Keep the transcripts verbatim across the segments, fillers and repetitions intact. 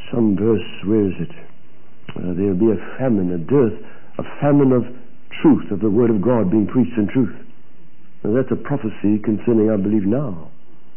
some verse, where is it? Uh, there will be a famine, a dearth, a famine of truth, of the Word of God being preached in truth. Now that's a prophecy concerning, I believe, now.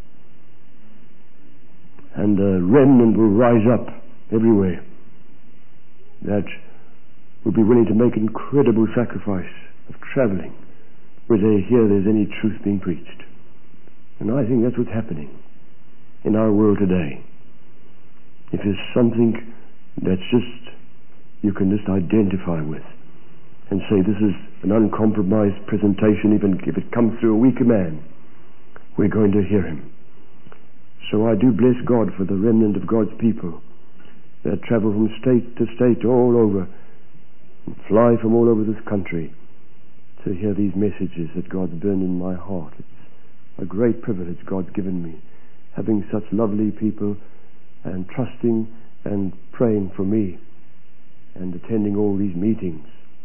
And a remnant will rise up everywhere that will be willing to make incredible sacrifice of traveling where they hear there's any truth being preached. And I think that's what's happening in our world today. If there's something that's just, you can just identify with and say this is an uncompromised presentation, even if it comes through a weaker man, we're going to hear him. So I do bless God for the remnant of God's people that travel from state to state all over, and fly from all over this country to hear these messages that God's burned in my heart. It's a great privilege God's given me, having such lovely people and trusting and praying for me and attending all these meetings.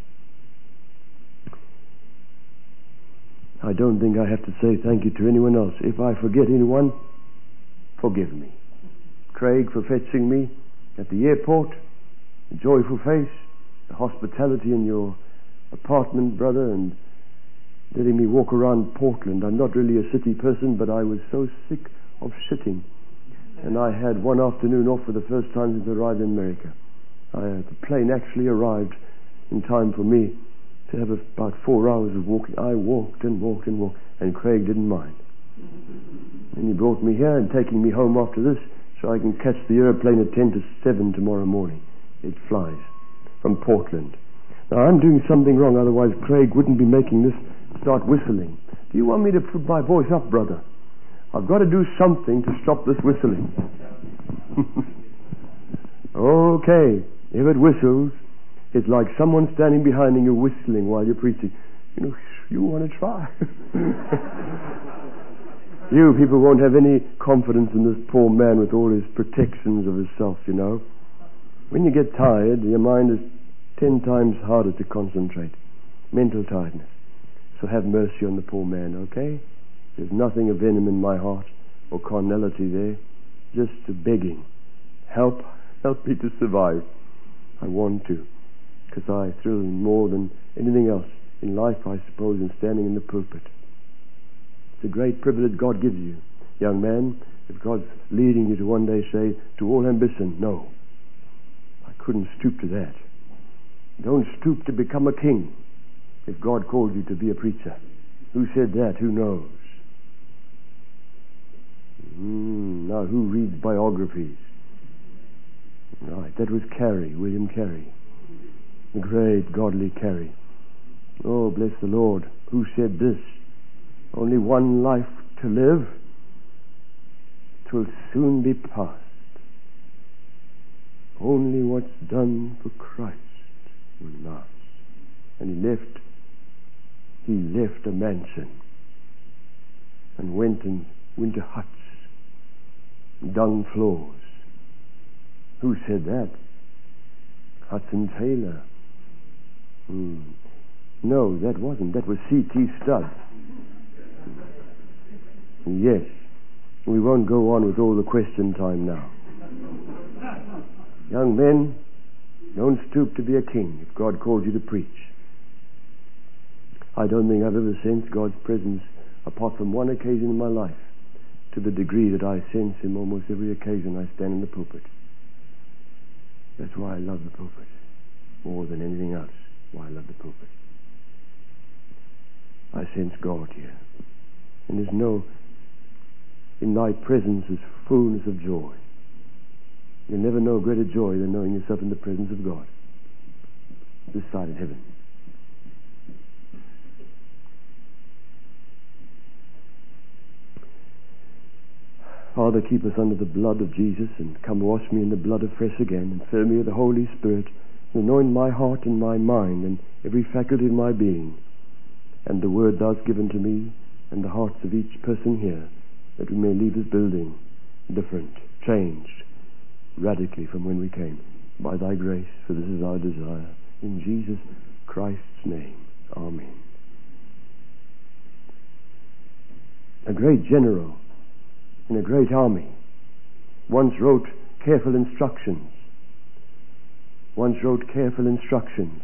I don't think I have to say thank you to anyone else. If I forget anyone, forgive me. Craig for fetching me at the airport, the joyful face, the hospitality in your apartment, brother, and letting me walk around Portland. I'm not really a city person, but I was so sick of sitting. And I had one afternoon off for the first time since I arrived in America. I, uh, the plane actually arrived in time for me to have about four hours of walking. I walked and walked and walked, and Craig didn't mind. And he brought me here and taking me home after this so I can catch the airplane at ten to seven tomorrow morning. It flies from Portland. Now I'm doing something wrong, otherwise Craig wouldn't be making this start whistling. Do you want me to put my voice up, brother? I've got to do something to stop this whistling. Okay, if it whistles, it's like someone standing behind you whistling while you're preaching. You know, you want to try? You people won't have any confidence in this poor man with all his protections of himself, you know. When you get tired, your mind is ten times harder to concentrate. Mental tiredness. So have mercy on the poor man, okay? There's nothing of venom in my heart or carnality there. Just a begging. Help, help me to survive. I want to. Because I thrill more than anything else in life, I suppose, in standing in the pulpit. It's a great privilege God gives you. Young man, if God's leading you to one day say, to all ambition, no. I couldn't stoop to that. Don't stoop to become a king if God called you to be a preacher. Who said that? Who knows? Mm, now, who reads biographies? Right, that was Carey, William Carey. The great godly Carey. Oh, bless the Lord. Who said this? Only one life to live. 'Twill soon be past. Only what's done for Christ will last. And he left, he left a mansion and went and went to huts, dung floors. Who said that? Hudson Taylor. Hmm. No, that wasn't. That was C T Studd. Yes. We won't go on with all the question time now. Young men, don't stoop to be a king if God calls you to preach. I don't think I've ever sensed God's presence, apart from one occasion in my life, to the degree that I sense Him almost every occasion I stand in the pulpit. That's why I love the pulpit more than anything else. Why I love the pulpit. I sense God here. And there's no, in thy presence is fullness of joy. You'll never know greater joy than knowing yourself in the presence of God, this side of heaven. Father, keep us under the blood of Jesus, and come wash me in the blood afresh again, and fill me with the Holy Spirit, and anoint my heart and my mind and every faculty of my being, and the word thou hast given to me and the hearts of each person here, that we may leave this building different, changed radically from when we came, by thy grace, for this is our desire. In Jesus Christ's name, amen. A great general in a great army once wrote careful instructions once wrote careful instructions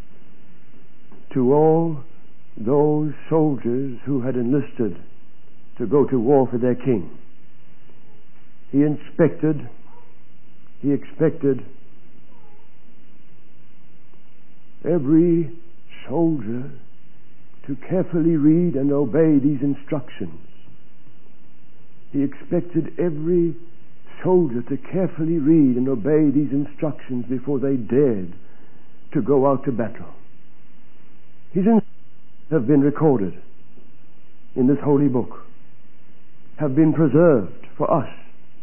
to all those soldiers who had enlisted to go to war for their king. He inspected, he expected every soldier to carefully read and obey these instructions. He expected every soldier to carefully read and obey these instructions before they dared to go out to battle. His instructions have been recorded in this holy book, have been preserved for us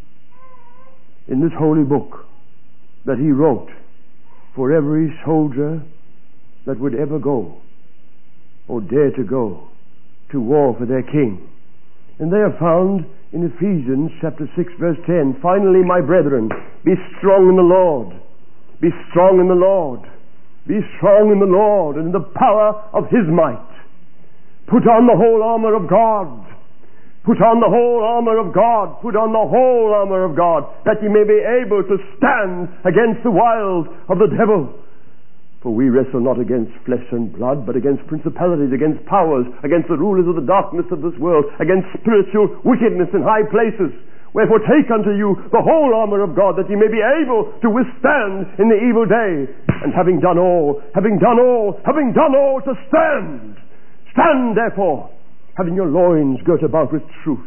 in this holy book that he wrote for every soldier that would ever go or dare to go to war for their king. And they are found in Ephesians chapter six verse ten. Finally, my brethren, be strong in the Lord. Be strong in the Lord. Be strong in the Lord and in the power of his might. Put on the whole armor of God. Put on the whole armor of God. Put on the whole armor of God, that ye may be able to stand against the wiles of the devil. For we wrestle not against flesh and blood, but against principalities, against powers, against the rulers of the darkness of this world, against spiritual wickedness in high places. Wherefore take unto you the whole armor of God, that ye may be able to withstand in the evil day. And having done all, having done all, having done all, to stand. Stand therefore, having your loins girt about with truth,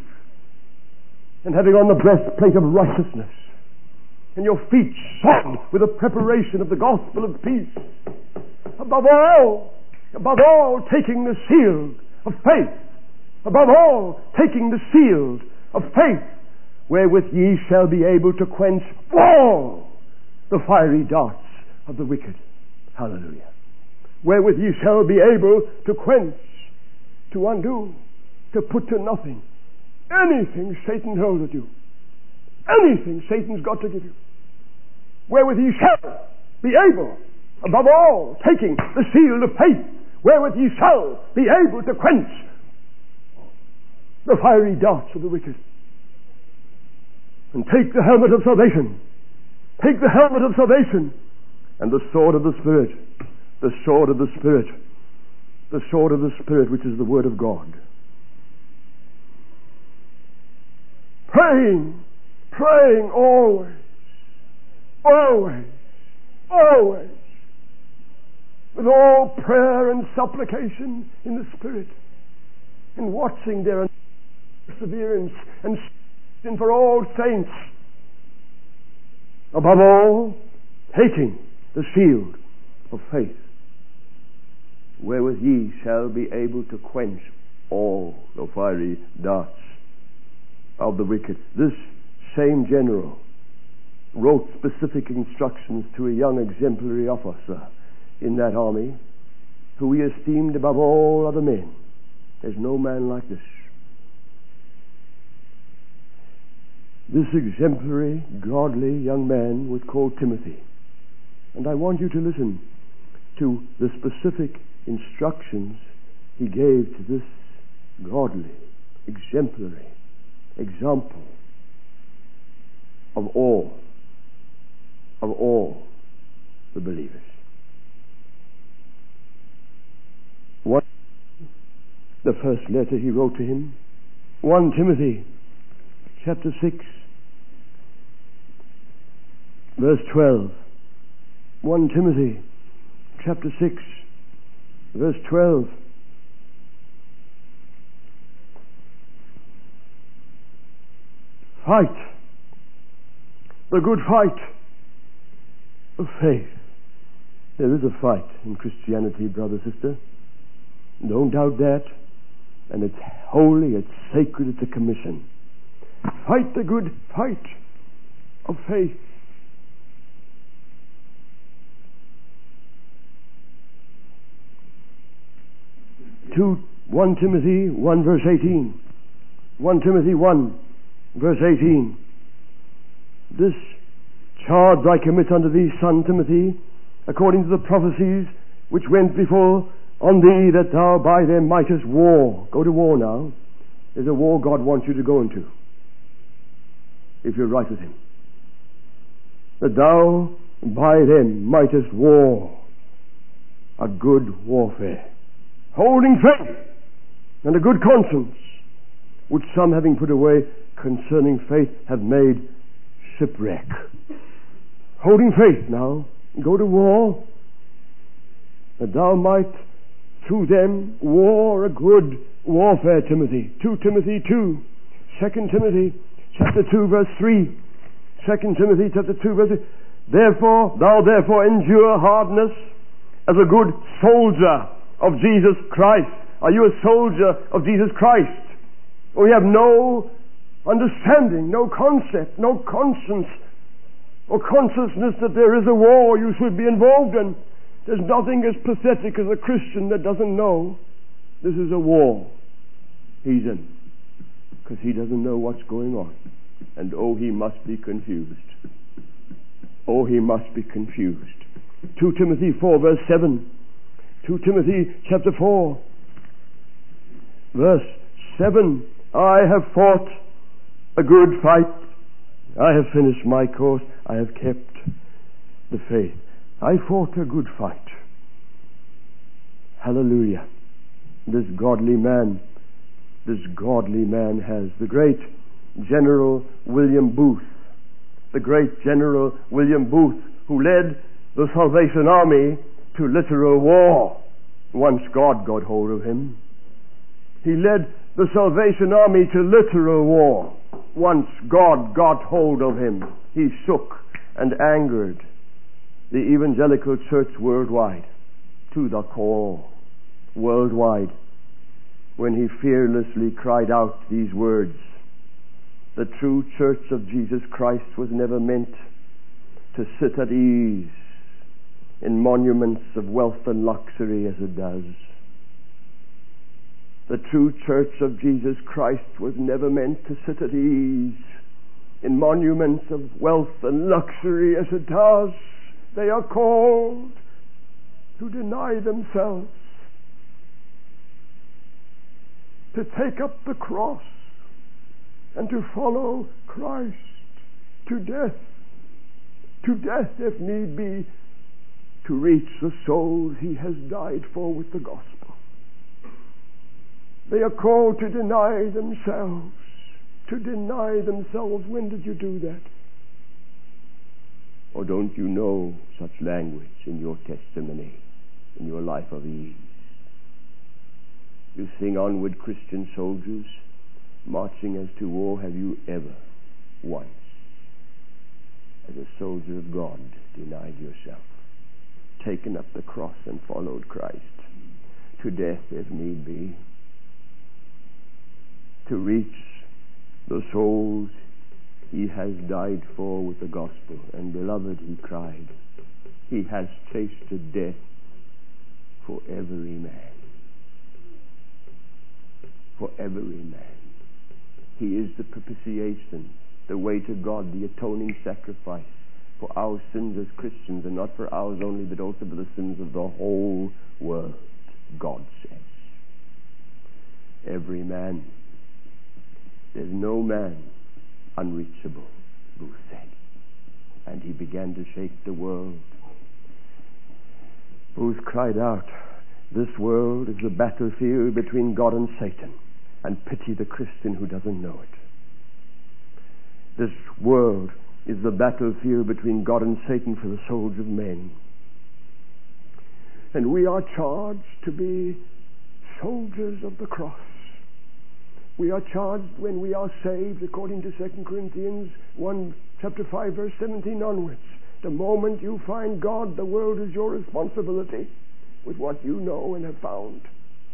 and having on the breastplate of righteousness, and your feet shod with the preparation of the gospel of peace. Above all, above all, taking the shield of faith. Above all, taking the shield of faith, wherewith ye shall be able to quench all the fiery darts of the wicked. Hallelujah. Wherewith ye shall be able to quench, to undo, to put to nothing anything Satan hurls at you. Anything Satan's got to give you. Wherewith ye shall be able, above all, taking the shield of faith, wherewith ye shall be able to quench the fiery darts of the wicked. And take the helmet of salvation. Take the helmet of salvation and the sword of the Spirit. The sword of the Spirit. The sword of the Spirit, which is the Word of God. Praying, praying always, always, always, with all prayer and supplication in the Spirit, and watching their perseverance and and for all saints. Above all, taking the shield of faith, wherewith ye shall be able to quench all the fiery darts of the wicked. This same general wrote specific instructions to a young exemplary officer in that army, who he esteemed above all other men. There's no man like this. This exemplary, godly young man was called Timothy. And I want you to listen to the specific instructions he gave to this godly, exemplary example of all, of all the believers. One, the first letter he wrote to him, First Timothy chapter six, verse twelve. First Timothy chapter six, verse twelve. Fight the good fight of faith. There is a fight in Christianity, brother, sister. Don't doubt that. And it's holy, it's sacred, it's a commission. Fight the good fight of faith. To First Timothy one verse eighteen. First Timothy one verse eighteen. This charge I commit unto thee, son Timothy, according to the prophecies which went before on thee, that thou by them mightest war. Go to war now. There's a war God wants you to go into, if you're right with him. That thou by them mightest war a good warfare, holding faith and a good conscience, which some, having put away concerning faith, have made shipwreck. Holding faith now, go to war, that thou might through them war a good warfare, Timothy. Second Timothy two. Second Timothy chapter two verse three. Second Timothy chapter two verse three. Therefore, thou therefore endure hardness as a good soldier of Jesus Christ. Are you a soldier of Jesus Christ? Or you have no understanding, no concept, no conscience or consciousness that there is a war you should be involved in. There's nothing as pathetic as a Christian that doesn't know this is a war he's in, because he doesn't know what's going on. And oh, he must be confused. Oh, he must be confused. Second Timothy four verse seven. Second Timothy chapter four verse seven. I have fought a good fight. I have finished my course. I have kept the faith. I fought a good fight. Hallelujah. This godly man, this godly man has the great General William Booth, the great General William Booth, who led the Salvation Army to literal war once God got hold of him. He led the Salvation Army to literal war once God got hold of him. He shook and angered the evangelical church worldwide to the core, worldwide, when he fearlessly cried out these words: the true church of Jesus Christ was never meant to sit at ease in monuments of wealth and luxury as it does. The true church of Jesus Christ was never meant to sit at ease in monuments of wealth and luxury as it does. They are called to deny themselves, to take up the cross, and to follow Christ to death, to death if need be, to reach the souls he has died for with the gospel. They are called to deny themselves, to deny themselves. When did you do that? Or don't you know such language in your testimony, in your life of ease? You sing, onward Christian soldiers, marching as to war. Have you ever once, as a soldier of God, denied yourself, taken up the cross and followed Christ to death if need be, to reach the souls he has died for with the gospel? And beloved, he cried, he has tasted death for every man. For every man. He is the propitiation, the way to God, the atoning sacrifice for our sins as Christians, and not for ours only, but also for the sins of the whole world, God says. Every man. There's no man unreachable, Booth said. And he began to shake the world. Booth cried out, this world is the battlefield between God and Satan, and pity the Christian who doesn't know it. This world is the battlefield between God and Satan for the souls of men. And we are charged to be soldiers of the cross. We are charged when we are saved, according to Second Corinthians one, chapter five, verse seventeen onwards. The moment you find God, the world is your responsibility with what you know and have found.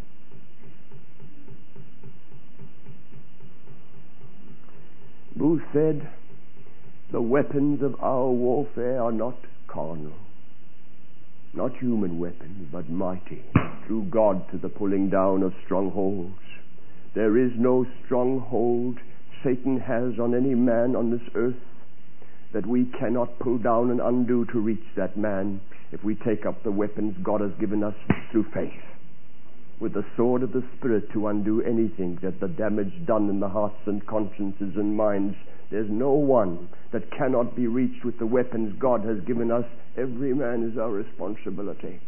Booth said, the weapons of our warfare are not carnal, not human weapons, but mighty through God to the pulling down of strongholds. There is no stronghold Satan has on any man on this earth that we cannot pull down and undo to reach that man if we take up the weapons God has given us through faith. with the sword of the Spirit to undo anything that the damage done in the hearts and consciences and minds. There's no one that cannot be reached with the weapons God has given us. Every man is our responsibility.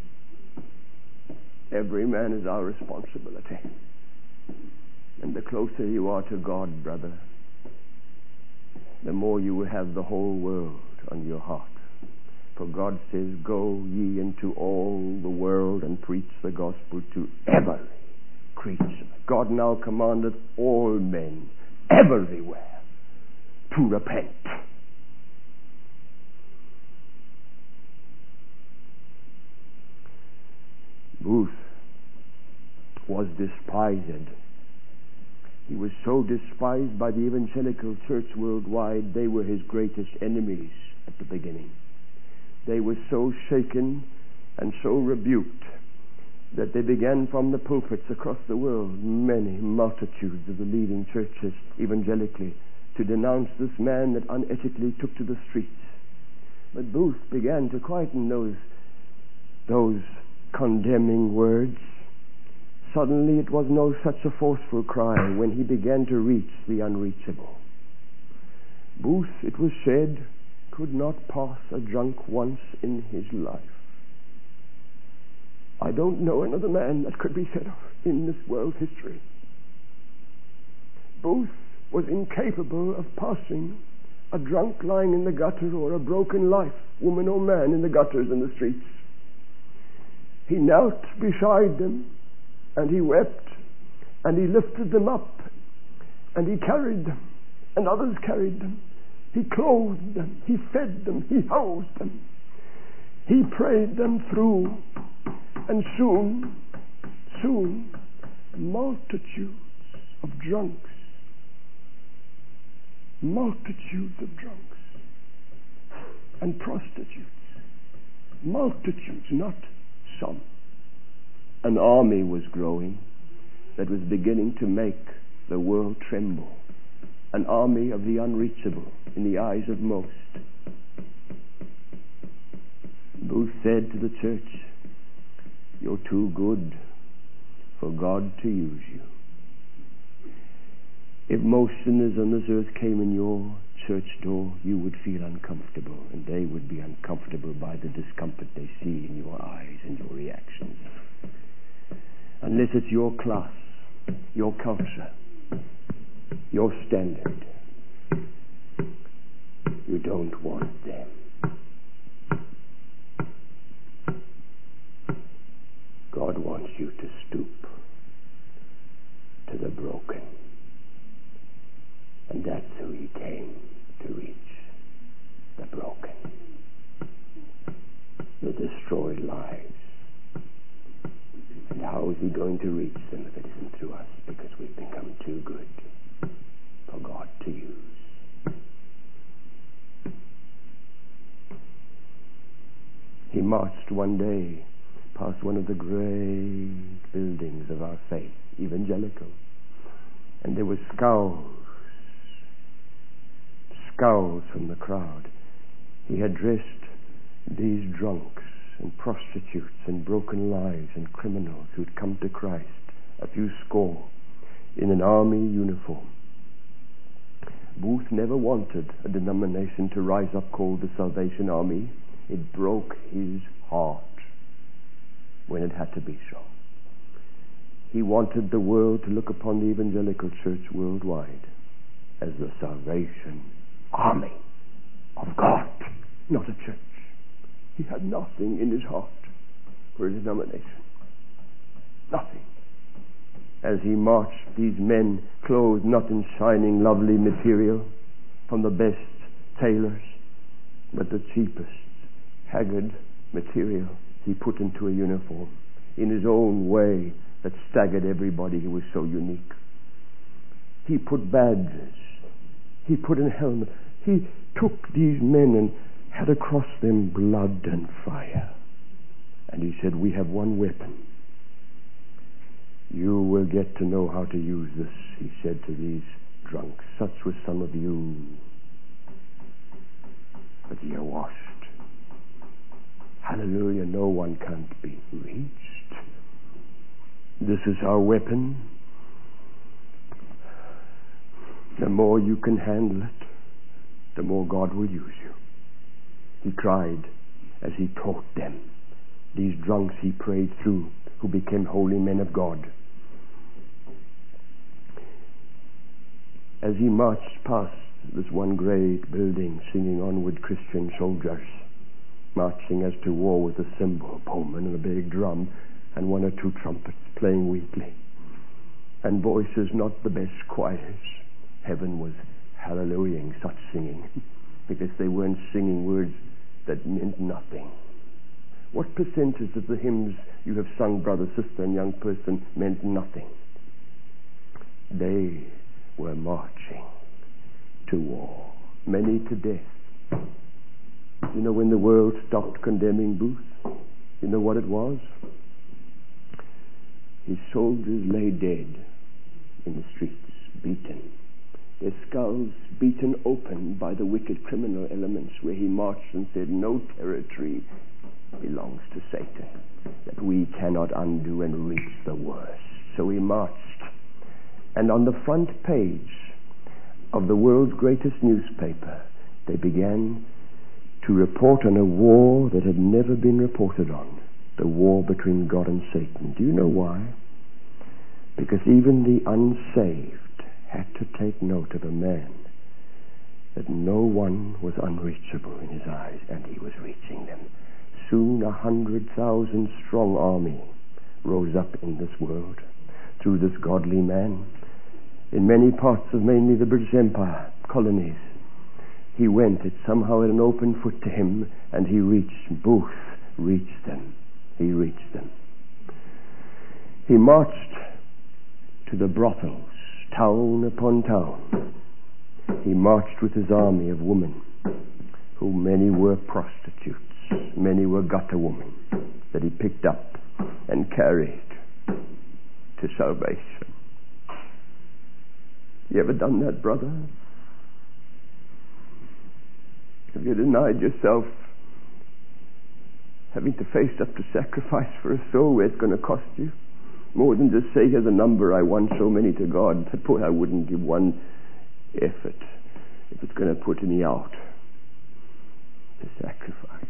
Every man is our responsibility. And the closer you are to God, brother, the more you will have the whole world on your heart. For God says, go ye into all the world and preach the gospel to every creature. God now commandeth all men everywhere to repent. Booth was despised. He was so despised by the evangelical church worldwide, they were his greatest enemies at the beginning. They were so shaken and so rebuked that they began from the pulpits across the world, many multitudes of the leading churches evangelically, to denounce this man that unethically took to the streets. But Booth began to quieten those, those condemning words. Suddenly it was no such a forceful cry when he began to reach the unreachable. Booth, it was said, could not pass a drunk once in his life. I don't know another man that could be said of in this world history. Booth was incapable of passing a drunk lying in the gutter or a broken life, woman or man, in the gutters and the streets. He knelt beside them and he wept and he lifted them up and he carried them and others carried them. He clothed them, he fed them, he housed them, he prayed them through, and soon, soon, multitudes of drunks, multitudes of drunks, and prostitutes, multitudes, not some. An army was growing that was beginning to make the world tremble. An army of the unreachable in the eyes of most. Booth said to the church, you're too good for God to use you. If most sinners on this earth came in your church door, you would feel uncomfortable, and they would be uncomfortable by the discomfort they see in your eyes and your reactions. Unless it's your class, your culture, your standard, you don't want them. God wants you to stoop to the broken, and that's who he came to reach, the broken, the destroyed lives. And how is he going to reach them if it isn't through us? Because we've become too good for God to use. He marched one day past one of the great buildings of our faith, evangelical, and there were scowls, scowls from the crowd. He had dressed these drunks and prostitutes and broken lives and criminals who'd come to Christ, a few score, in an army uniform. Booth never wanted a denomination to rise up called the Salvation Army. It broke his heart when it had to be so. He wanted the world to look upon the evangelical church worldwide as the Salvation Army of God, not a church. He had nothing in his heart for a denomination. Nothing. As he marched, these men clothed not in shining, lovely material from the best tailors, but the cheapest, haggard material he put into a uniform in his own way that staggered everybody. He was so unique. He put badges. He put in helmets. He took these men and had across them blood and fire. And he said, we have one weapon. You will get to know how to use this, he said to these drunks. Such were some of you. But ye are washed. Hallelujah, no one can't be reached. this is our weapon, the more you can handle it, the more God will use you. He cried as he taught them. These drunks he prayed through, who became holy men of God. As he marched past this one great building, singing onward Christian soldiers, marching as to war with a cymbal, bowman, and a big drum, and one or two trumpets playing weakly, and voices not the best choirs. Heaven was hallelujahing such singing, because they weren't singing words that meant nothing. What percentage of the hymns you have sung, brother, sister, and young person, meant nothing? They were marching to war, many to death. You know, when the world stopped condemning Booth, you know what it was? His soldiers lay dead in the streets, beaten, their skulls beaten open by the wicked criminal elements, where he marched and said, no territory belongs to Satan that we cannot undo and reach the worst. So he marched, and on the front page of the world's greatest newspaper, they began to report on a war that had never been reported on, the war between God and Satan. Do you know why? Because even the unsaved had to take note of a man that no one was unreachable in his eyes, and he was reaching them. Soon a hundred thousand strong army rose up in this world through this godly man. In many parts of mainly the British Empire, colonies, he went, it somehow had an open foot to him, and he reached, Booth reached them. He reached them. He marched to the brothels, town upon town. He marched with his army of women, who many were prostitutes, many were gutter women, that he picked up and carried to salvation. You ever done that, brother? Have you denied yourself having to face up to sacrifice for a soul where it's going to cost you? More than just say, here's a number, I won so many to God. But boy, I wouldn't give one effort if it's going to put me out to sacrifice.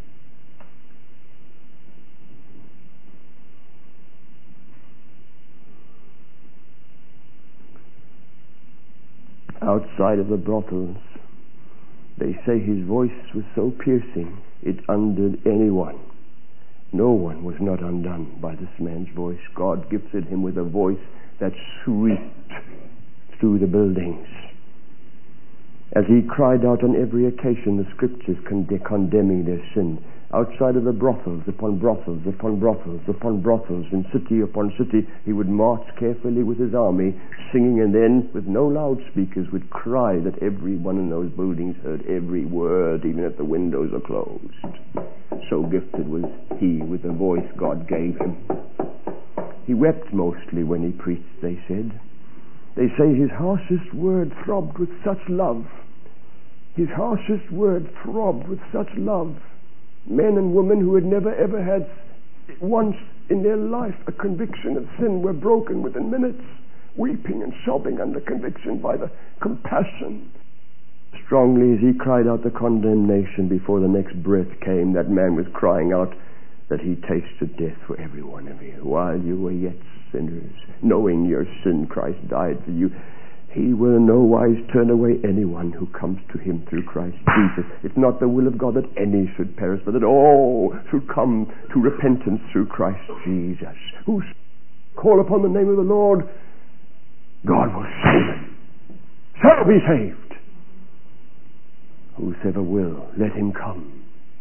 Outside of the brothels, they say his voice was so piercing it undid anyone. No one was not undone by this man's voice. God gifted him with a voice that shrieked through the buildings. As he cried out on every occasion, the scriptures con- condemning their sin. Outside of the brothels, upon brothels, upon brothels, upon brothels, in city upon city, he would march carefully with his army, singing, and then, with no loudspeakers, would cry that everyone in those buildings heard every word, even if the windows are closed. So gifted was he with the voice God gave him. He wept mostly when he preached, they said. They say his harshest word throbbed with such love. His harshest word throbbed with such love. Men and women who had never ever had once in their life a conviction of sin were broken within minutes, weeping and sobbing under conviction by the compassion. Strongly as he cried out the condemnation, before the next breath came, that man was crying out that he tasted death for every one of you. While you were yet sinners, knowing your sin, Christ died for you. He will in no wise turn away anyone who comes to him through Christ Jesus. It's not the will of God that any should perish, but that all should come to repentance through Christ Jesus. Who call upon the name of the Lord, God will save him. Shall be saved. Whosoever will, let him come.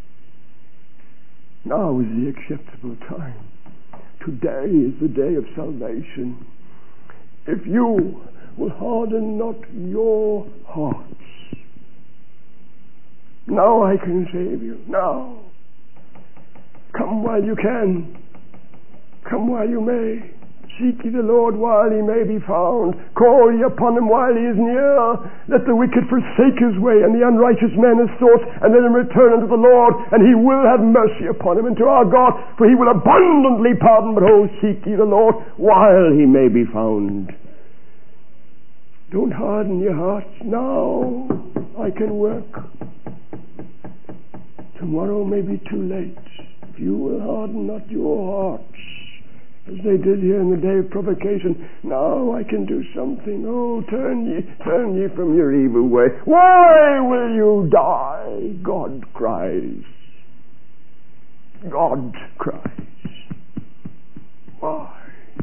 Now is the acceptable time. Today is the day of salvation. If you will harden not your hearts, now I can save you. Now. Come while you can. Come while you may. Seek ye the Lord while he may be found. Call ye upon him while he is near. Let the wicked forsake his way, and the unrighteous man his thoughts, and let him return unto the Lord, and he will have mercy upon him, and to our God, for he will abundantly pardon. But oh, seek ye the Lord while he may be found. Don't harden your hearts now. I can work. Tomorrow may be too late. If you will harden not your hearts, as they did here in the day of provocation, now I can do something. Oh, turn ye, turn ye from your evil way. Why will you die? God cries. God cries. Why?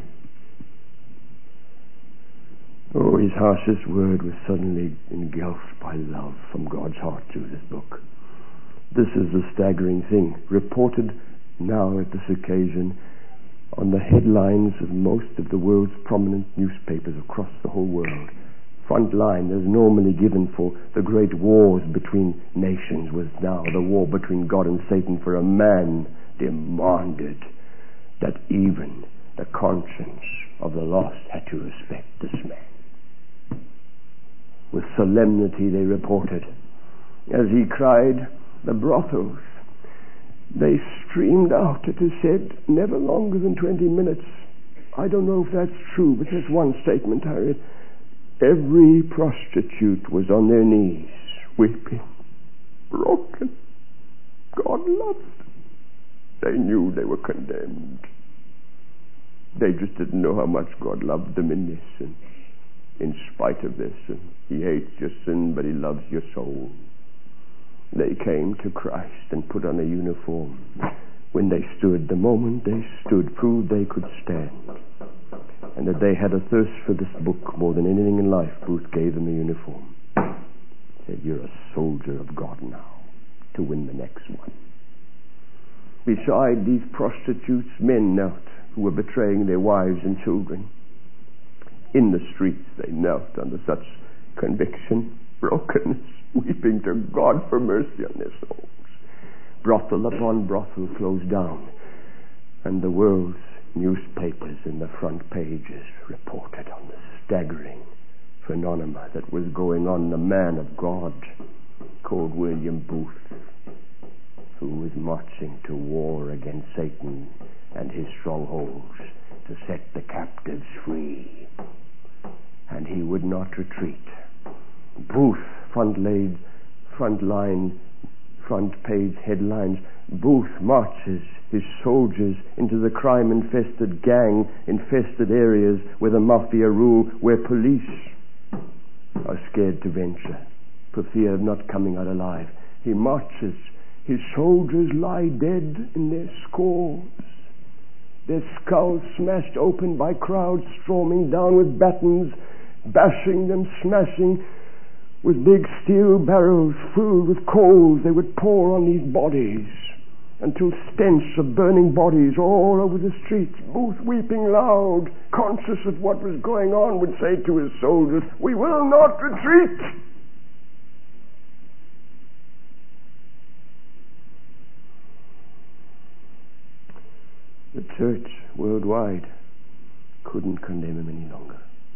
Oh, his harshest word was suddenly engulfed by love from God's heart through this book. This is the staggering thing, reported now at this occasion on the headlines of most of the world's prominent newspapers across the whole world. Front line is normally given for the great wars between nations, was now the war between God and Satan, for a man demanded that even the conscience of the lost had to respect this man. With solemnity they reported, as he cried, the brothels, they streamed out, it is said, never longer than twenty minutes. I don't know if that's true, but there's one statement I read. Every prostitute was on their knees, weeping, broken. God loved them. They knew they were condemned. They just didn't know how much God loved them in this, and in spite of this, and he hates your sin, but he loves your soul. They came to Christ and put on a uniform. When they stood, the moment they stood, proved they could stand, and that they had a thirst for this book more than anything in life. Booth gave them a uniform. Said, you're a soldier of God now to win the next one. Beside these prostitutes, men knelt who were betraying their wives and children. In the streets they knelt under such conviction, brokenness, weeping to God for mercy on their souls. Brothel upon brothel closed down, and the world's newspapers in the front pages reported on the staggering phenomena that was going on. The man of God called William Booth, who was marching to war against Satan and his strongholds to set the captives free, and he would not retreat. Booth, front laid, front line, front page headlines. Booth marches his soldiers into the crime-infested, gang-infested areas where the mafia rule, where police are scared to venture for fear of not coming out alive. He marches. His soldiers lie dead in their scores, their skulls smashed open by crowds storming down with batons, bashing them, smashing. With big steel barrels filled with coals, they would pour on these bodies until stench of burning bodies all over the streets. Booth, weeping loud, conscious of what was going on, would say to his soldiers, we will not retreat. The church worldwide couldn't condemn him any longer.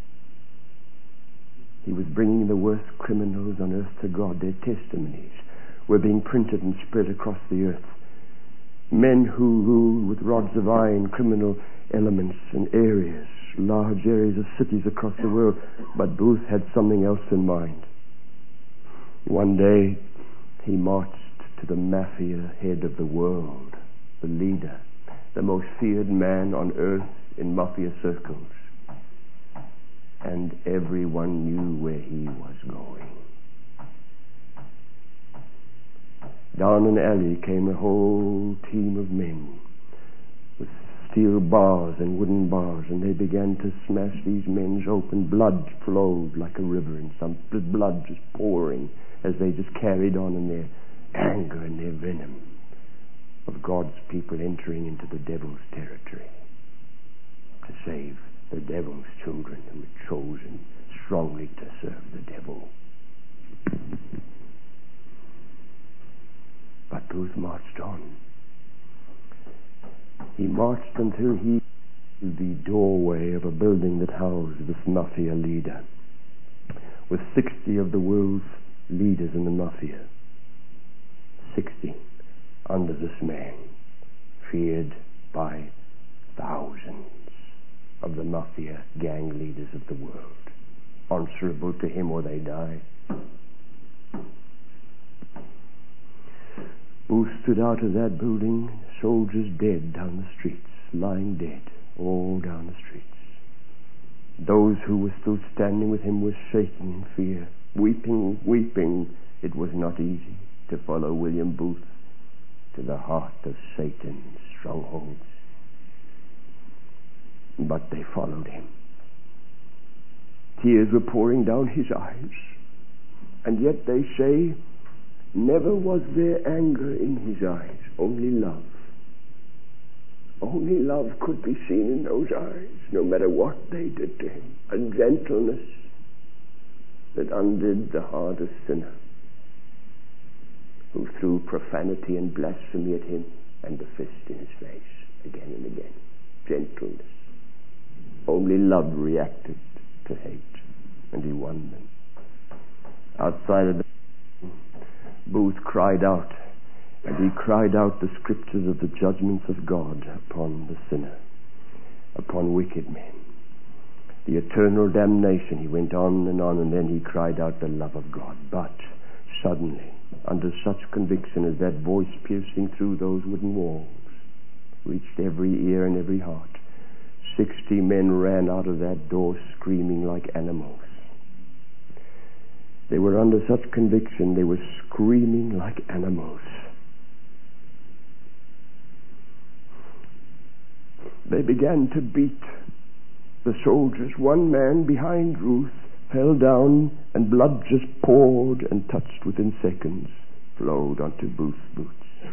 He was bringing the worst criminals on earth to God. Their testimonies were being printed and spread across the earth. Men who ruled with rods of iron criminal elements in areas, large areas of cities across the world. But Booth had something else in mind. One day he marched to the mafia head of the world, the leader, the most feared man on earth in mafia circles. And everyone knew where he was going. Down an alley came a whole team of men with steel bars and wooden bars, and they began to smash these men open. Blood flowed like a river, and some blood just pouring as they just carried on in their anger and their venom of God's people entering into the devil's territory to save the devil's children who had chosen strongly to serve the devil. But Booth marched on. He marched until he to the doorway of a building that housed this mafia leader, with sixty of the world's leaders in the mafia. Sixty under this man, feared by thousands of the mafia gang leaders of the world, answerable to him or they die. Booth stood out of that building, soldiers dead down the streets, lying dead all down the streets. Those who were still standing with him were shaking in fear, weeping, weeping. It was not easy to follow William Booth to the heart of Satan's strongholds. But they followed him. Tears were pouring down his eyes, and yet they say, never was there anger in his eyes, only love. Only love could be seen in those eyes, no matter what they did to him. A gentleness that undid the hardest sinner, who threw profanity and blasphemy at him and a fist in his face again and again. Gentleness. Only love reacted to hate, and he won them. Outside of the Booth cried out, and he cried out the scriptures of the judgments of God upon the sinner, upon wicked men, the eternal damnation. He went on and on, and then he cried out the love of God. But suddenly, under such conviction as that voice piercing through those wooden walls reached every ear and every heart, sixty men ran out of that door screaming like animals. They were under such conviction, they were screaming like animals. They began to beat the soldiers. One man behind Ruth fell down, and blood just poured and touched within seconds, flowed onto Booth's boots.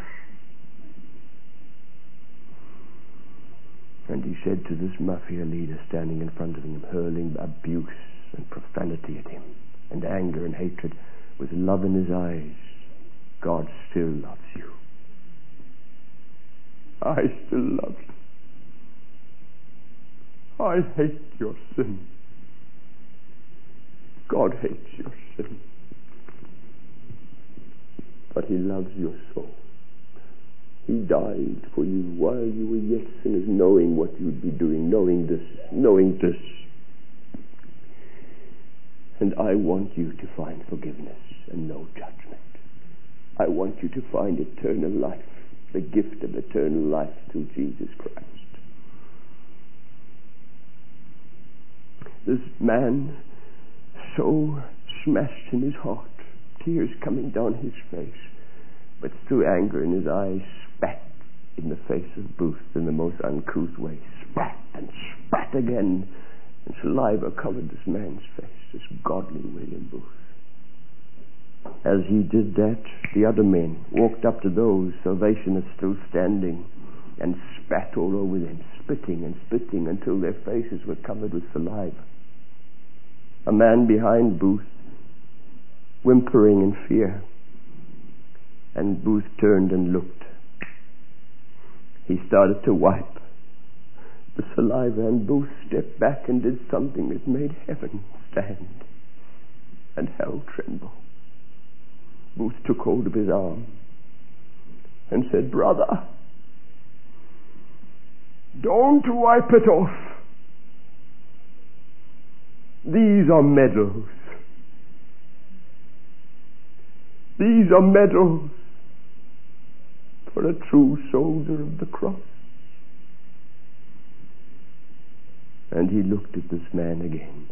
And he said to this mafia leader standing in front of him, hurling abuse and profanity at him, and anger and hatred, with love in his eyes, God still loves you. I still love you. I hate your sin. God hates your sin. But he loves your soul. He died for you while you were yet sinners, knowing what you'd be doing, knowing this, knowing this. And I want you to find forgiveness and no judgment. I want you to find eternal life, the gift of eternal life through Jesus Christ. This man, so smashed in his heart, tears coming down his face, but through anger in his eyes, spat in the face of Booth in the most uncouth way. Spat and spat again, and saliva covered this man's face, this godly William Booth. As he did that, the other men walked up to those Salvationists still standing and spat all over them, spitting and spitting until their faces were covered with saliva. A man behind Booth, whimpering in fear, and Booth turned and looked. He started to wipe the saliva, and Booth stepped back and did something that made heaven stand and hell tremble. Booth took hold of his arm and said, "Brother, don't wipe it off. These are medals. These are medals for a true soldier of the cross." And he looked at this man again.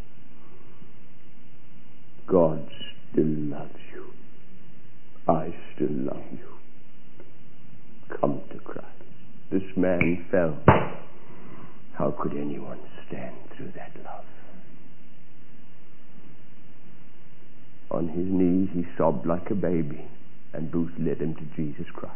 God still loves you. I still love you. Come to Christ. This man fell. How could anyone stand through that love? On his knees he sobbed like a baby, and Booth led him to Jesus Christ.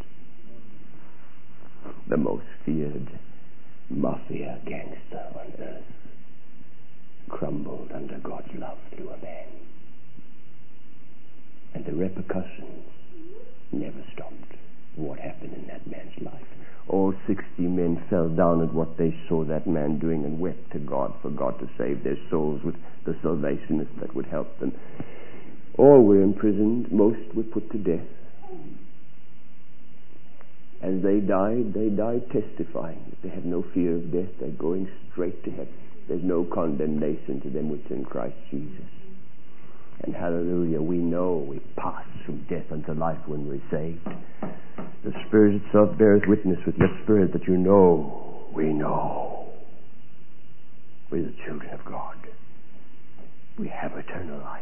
The most feared mafia gangster on earth crumbled under God's love through a man. And the repercussions never stopped what happened in that man's life. all sixty men fell down at what they saw that man doing and wept to God for God to save their souls with the salvationists that would help them. All were imprisoned. Most were put to death. As they died, they died testifying that they had no fear of death. They're going straight to heaven. There's no condemnation to them which are in Christ Jesus. And hallelujah, we know we pass from death unto life when we're saved. The Spirit itself bears witness with your spirit that you know, we know, we're the children of God. We have eternal life.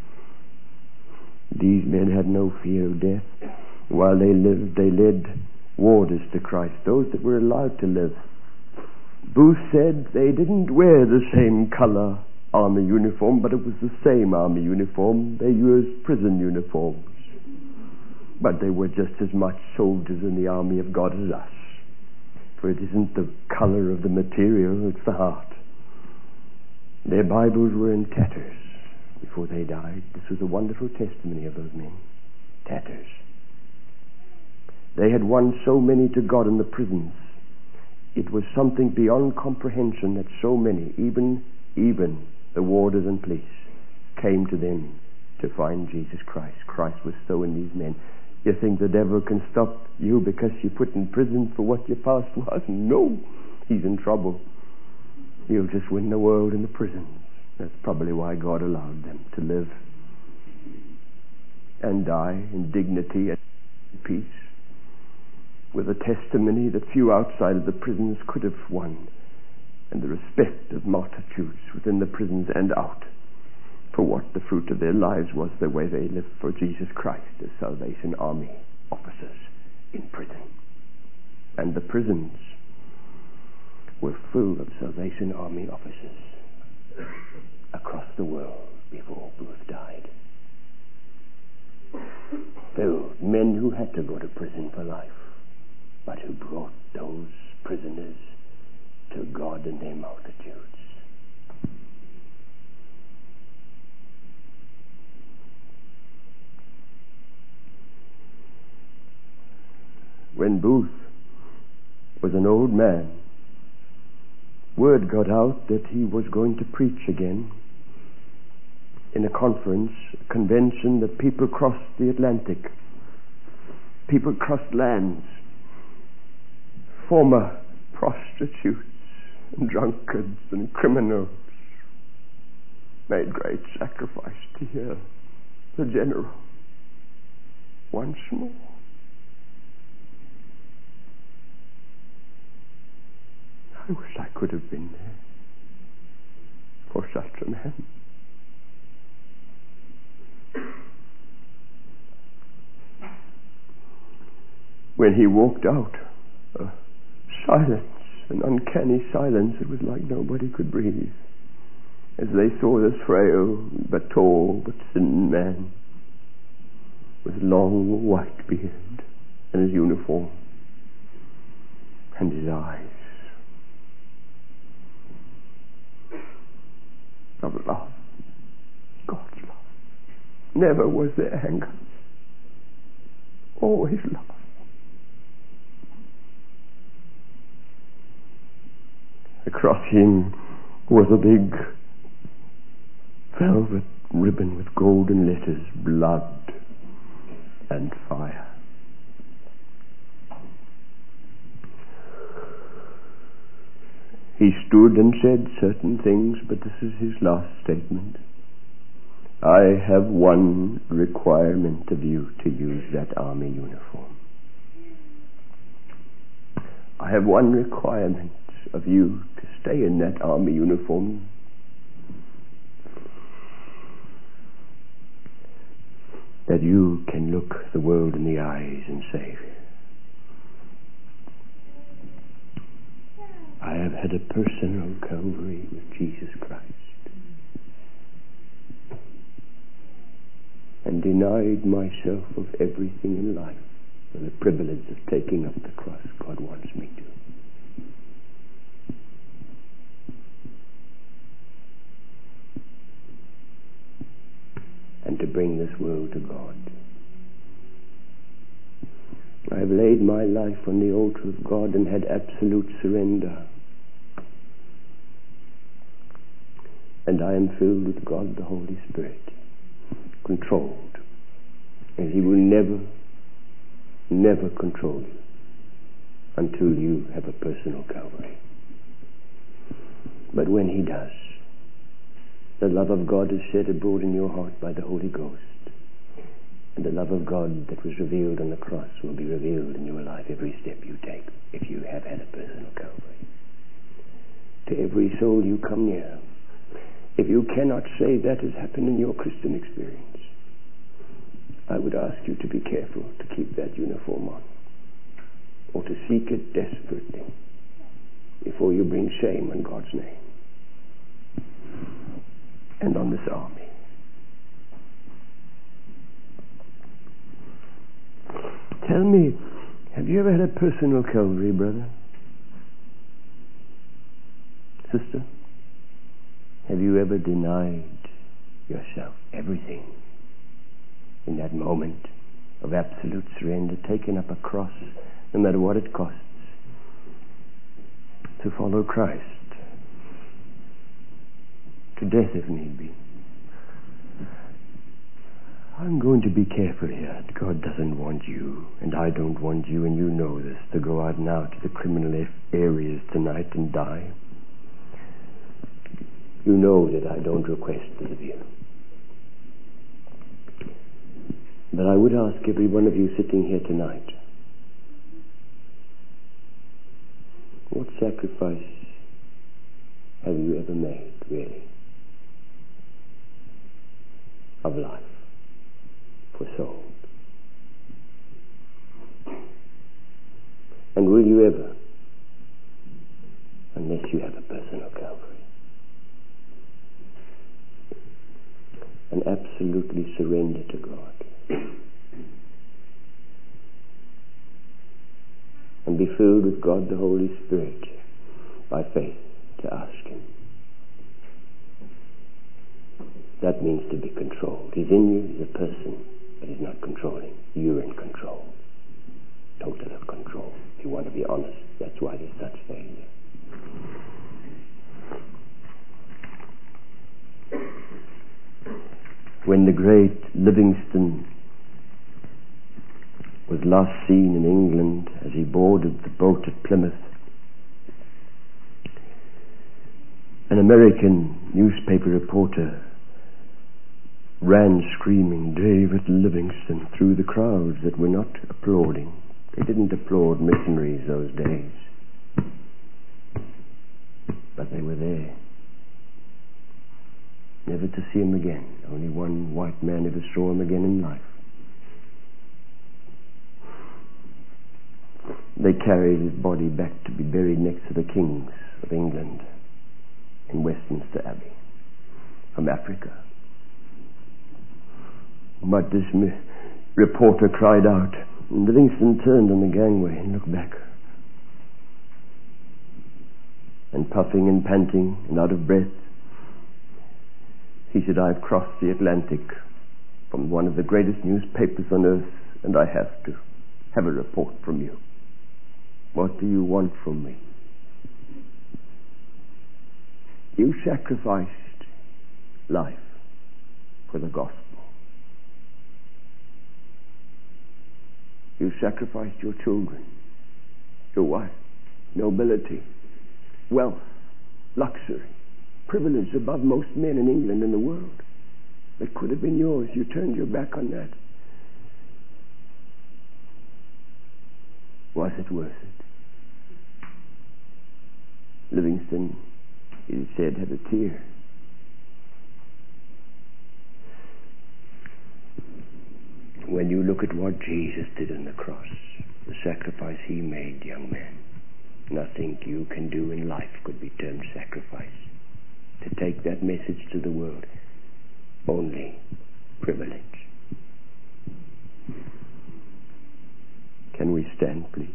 These men had no fear of death. While they lived, they led warders to Christ, those that were allowed to live. Booth said they didn't wear the same color army uniform, but it was the same army uniform. They used prison uniforms. But they were just as much soldiers in the army of God as us. For it isn't the color of the material, it's the heart. Their Bibles were in tatters before they died. This was a wonderful testimony of those men. Tatters. They had won so many to God in the prisons. It was something beyond comprehension that so many, even, even the warders and police, came to them to find Jesus Christ. Christ was so in these men. You think the devil can stop you because you're put in prison for what your past was? No, he's in trouble. He'll just win the world in the prisons. That's probably why God allowed them to live and die in dignity and peace, with a testimony that few outside of the prisons could have won, and the respect of multitudes within the prisons and out for what the fruit of their lives was, the way they lived for Jesus Christ as Salvation Army officers in prison. And the prisons were full of Salvation Army officers across the world before Booth died. Filled, men who had to go to prison for life, but who brought those prisoners to God in their multitudes. When Booth was an old man, word got out that he was going to preach again in a conference, a convention, that people crossed the Atlantic. People crossed lands. Former prostitutes and drunkards and criminals made great sacrifice to hear the general once more. I wish I could have been there for such a man. When he walked out, uh, silence, an uncanny silence. It was like nobody could breathe as they saw this frail but tall but thin man with long white beard and his uniform and his eyes of love, God's love. Never was there anger, always love. Across him was a big velvet ribbon with golden letters, blood and fire. He stood and said certain things, but this is his last statement. I have one requirement of you to use that army uniform. I have one requirement of you to stay in that army uniform. That you can look the world in the eyes and say, I have had a personal Calvary with Jesus Christ and denied myself of everything in life for the privilege of taking up the cross God wants me to. And to bring this world to God. I I've laid my life on the altar of God and had absolute surrender. And I am filled with God the Holy Spirit, controlled. And He will never, never control you until you have a personal Calvary. But when He does, the love of God is shed abroad in your heart by the Holy Ghost. And the love of God that was revealed on the cross will be revealed in your life every step you take if you have had a personal Calvary. To every soul you come near, if you cannot say that has happened in your Christian experience, I would ask you to be careful to keep that uniform on, or to seek it desperately before you bring shame on God's name and on this army. Tell me, have you ever had a personal Calvary, brother? Sister? Have you ever denied yourself everything in that moment of absolute surrender, taken up a cross, no matter what it costs, to follow Christ, to death if need be? I'm going to be careful here. God doesn't want you, and I don't want you, and you know this, to go out now to the criminal areas tonight and die. You know that I don't request this of you. But I would ask every one of you sitting here tonight, what sacrifice have you ever made, really, of life for soul? And will you ever, unless you have a personal Calvary, and absolutely surrender to God, and be filled with God the Holy Spirit by faith to ask Him? That means to be controlled. He's in you, He's a person, but He's not controlling. You're in control. Total control. If you want to be honest, that's why there's such failure. When the great Livingstone was last seen in England as he boarded the boat at Plymouth, an American newspaper reporter ran screaming, "David Livingstone," through the crowds that were not applauding. They didn't applaud missionaries those days, but they were there. Never to see him again. Only one white man ever saw him again in life. They carried his body back to be buried next to the kings of England in Westminster Abbey from Africa. But this mi- reporter cried out, and Livingstone turned on the gangway and looked back. And puffing and panting and out of breath, he said, "I've crossed the Atlantic from one of the greatest newspapers on earth, and I have to have a report from you. What do you want from me? You sacrificed life for the gospel. You sacrificed your children, your wife, nobility, wealth, luxury, privilege above most men in England and the world that could have been yours. You turned your back on that. Was it worth it?" Livingstone, he said, had a tear. When you look at what Jesus did on the cross, the sacrifice He made, young man, nothing you can do in life could be termed sacrifice. To take that message to the world, only privilege. Can we stand, please?